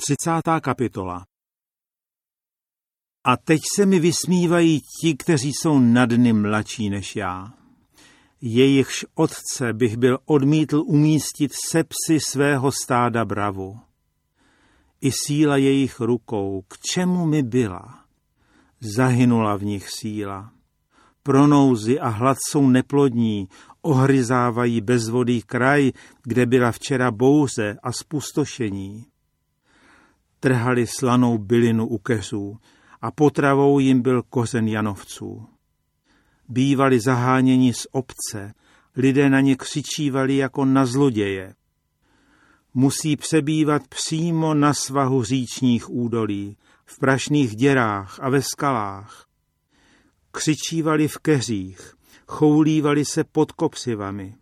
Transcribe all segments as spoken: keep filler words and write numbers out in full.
třicátá kapitola. A teď se mi vysmívají ti, kteří jsou na dny mladší než já. Jejichž otce bych byl odmítl umístit se psy svého stáda bravu. I síla jejich rukou, k čemu mi byla? Zahynula v nich síla. Pronouzy a hlad jsou neplodní, ohryzávají bezvodý kraj, kde byla včera bouře a spustošení. Trhali slanou bylinu u keřů a potravou jim byl kořen janovců. Bývali zaháněni z obce, lidé na ně křičívali jako na zloděje. Musí přebývat přímo na svahu říčních údolí, v prašných děrách a ve skalách. Křičívali v keřích, choulívali se pod kopřivami.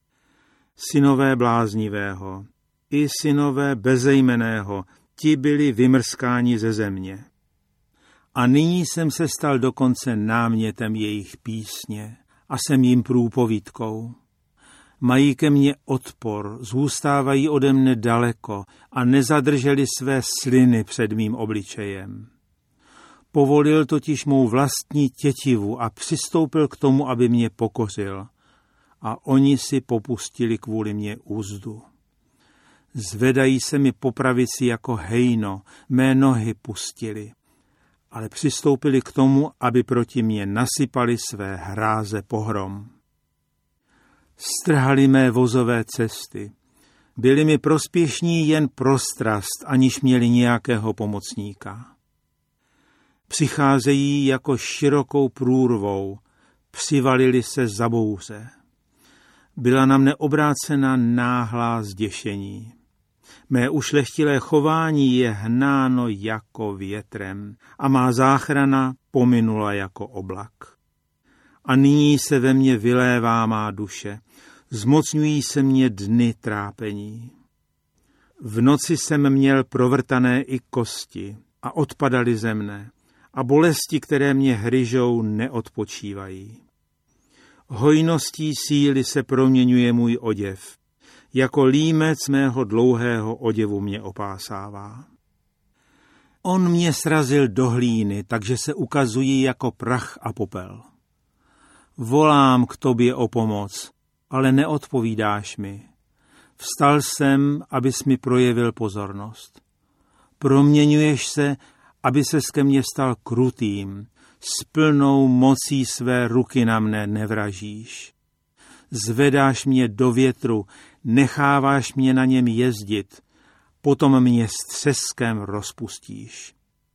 Synové bláznivého i synové bezejmenného, ti byli vymrskáni ze země. A nyní jsem se stal dokonce námětem jejich písně a jsem jim průpovídkou. Mají ke mně odpor, zůstávají ode mne daleko a nezadrželi své sliny před mým obličejem. Povolil totiž mou vlastní tětivu a přistoupil k tomu, aby mě pokořil. A oni si popustili kvůli mě úzdu. Zvedají se mi po pravici jako hejno, mé nohy pustili, ale přistoupili k tomu, aby proti mě nasypali své hráze pohrom. Strhali mé vozové cesty, byli mi prospěšní jen pro strast, aniž měli nějakého pomocníka. Přicházejí jako širokou průrvou, přivalili se za bouře. Byla na mne obrácena náhlá zděšení. Mé ušlechtilé chování je hnáno jako větrem a má záchrana pominula jako oblak. A nyní se ve mně vylévá má duše, zmocňují se mě dny trápení. V noci jsem měl provrtané i kosti a odpadaly ze mne, a bolesti, které mě hryžou, neodpočívají. Hojností síly se proměňuje můj oděv, jako límec mého dlouhého oděvu mě opásává. On mě srazil do hlíny, takže se ukazují jako prach a popel. Volám k tobě o pomoc, ale neodpovídáš mi. Vstal jsem, abys mi projevil pozornost. Proměňuješ se, aby ses ke mně stal krutým, s plnou mocí své ruky na mne nevražíš. Zvedáš mě do větru, necháváš mě na něm jezdit, potom mě s třeskem rozpustíš.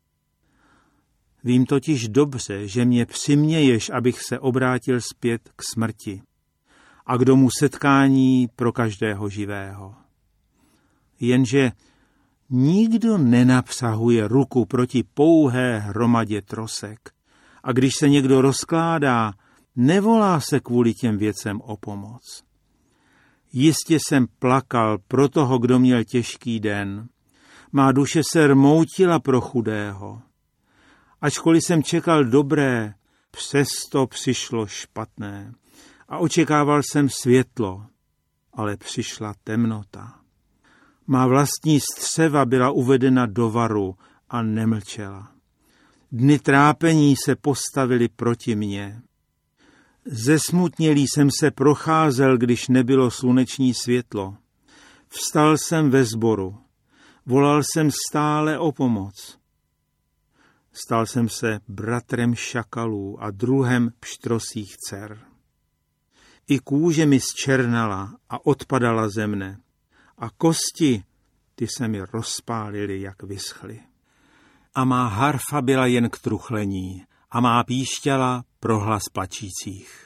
Vím totiž dobře, že mě přiměješ, abych se obrátil zpět k smrti a k domu setkání pro každého živého. Jenže nikdo nenapsahuje ruku proti pouhé hromadě trosek a když se někdo rozkládá, nevolá se kvůli těm věcem o pomoc. Jistě jsem plakal pro toho, kdo měl těžký den. Má duše se rmoutila pro chudého. Ačkoliv jsem čekal dobré, přesto přišlo špatné. A očekával jsem světlo, ale přišla temnota. Má vlastní střeva byla uvedena do varu a nemlčela. Dny trápení se postavily proti mně. Zesmutnělý jsem se procházel, když nebylo sluneční světlo. Vstal jsem ve sboru. Volal jsem stále o pomoc. Stal jsem se bratrem šakalů a druhem pštrosích dcer. I kůže mi zčernala a odpadala ze mne. A kosti, ty se mi rozpálily, jak vyschly. A má harfa byla jen k truchlení a má píšťala pro hlas plačících.